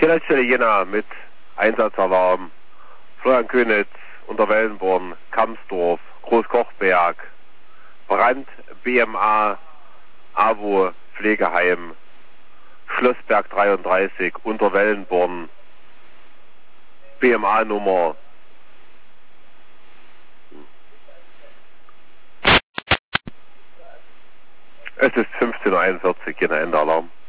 Leitstelle Jena mit Einsatzalarm. Florian Könitz, Unterwellenborn, Kamsdorf, Großkochberg, Brand, BMA, AWO, Pflegeheim, Schlossberg 33, Unterwellenborn, BMA-Nummer. Es ist 15:41 Uhr, Jena, Ende Alarm.